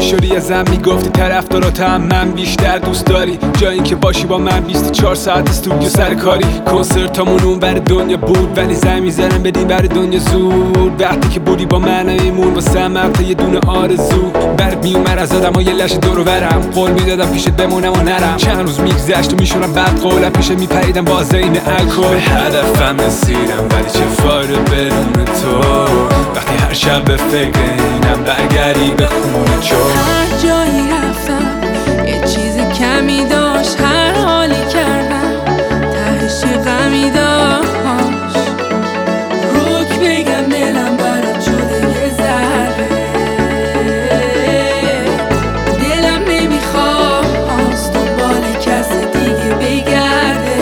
شدی ازم میگفتی طرفداراتم من بیشتر دوست داری، جایی که باشی با من 24 ساعت استودیو سر کاری. کنسرتامون اون بر دنیا بود ولی زنگ میزنم بدیم بر دنیا زود. وقتی که بودی با من ایمون واسه من یه دونه آرزو. برد میومد از آدم های لش دور و برم، قول میدادم پیشت بمونم و نرم. چند روز میگذشت و میشونم بعد قولم پیشت میپریدم با زین الکل. به هدفم رسیدم ولی چه فایده بدون تو، وقتی هر شب به فکر اینم برگردی به خونه چون. هر جایی رفتم یه چیز کمی داشت، هر حالی کردم تهش یه غمی داشت. روک بگم دلم برات شده یه ذره، دلم نمیخواست دنبال کس دیگه بگرده.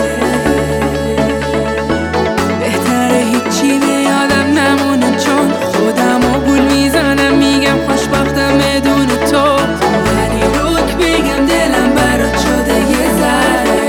بهتره هیچی به یادم نمونه چون خودم و گول میزنم میگم خوشبختم بدون تو. ولی روک بگم دلم برات شده یه ذره.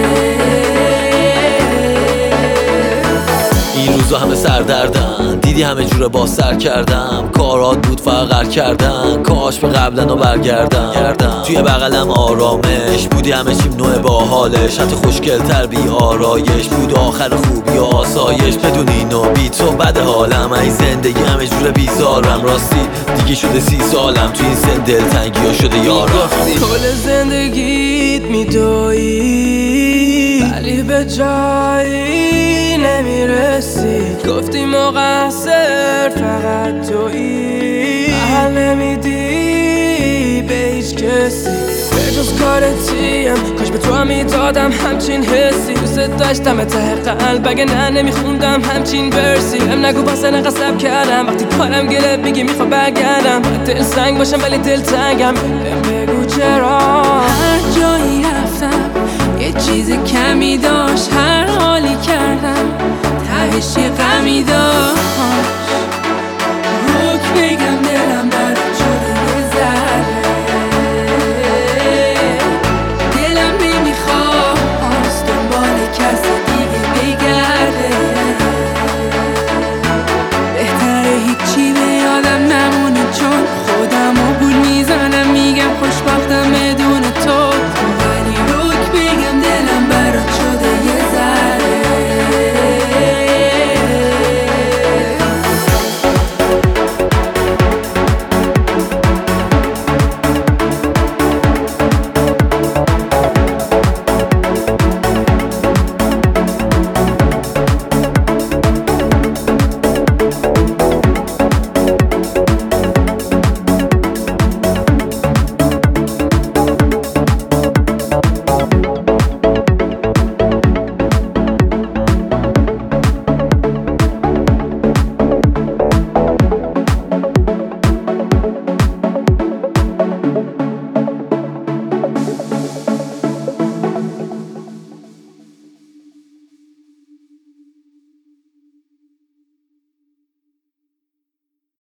این روزا همه سردردن، دیدی همه جوره با سر کردم. کارات بود فقر کردن، کاش به قبلن و برگردم. توی بغلم آرامش بودی، همه چیم نوع با حالش، حتی خوشگل تر بی آرایش بود. آخر خوبی و آسایش بدون اینو بی تو بد حالم. ای زندگی همه جوره بیزارم، راستی دیگه شده 30 سالم. تو این سن دلتنگی ها شده یارم. کل زندگیت میدویی ولی به جایی نمیرسی. گفتی مقصر فقط تویی، حل نمیدی به هیچ کسی به جز کارتیم. کاش به تو هم میدادم همچین حسی، دوست داشتم ته قلب اگه نه نمیخوندم همچین برسی. نگو باسه نقصب کردم وقتی کارم گرفت میگی میخوام برگردم. دل سنگ باشم ولی دل تنگم، بگو چرا. هر جایی رفتم یه چیز کمی داشت، هر حالی کردم تهش یه غمی داشت.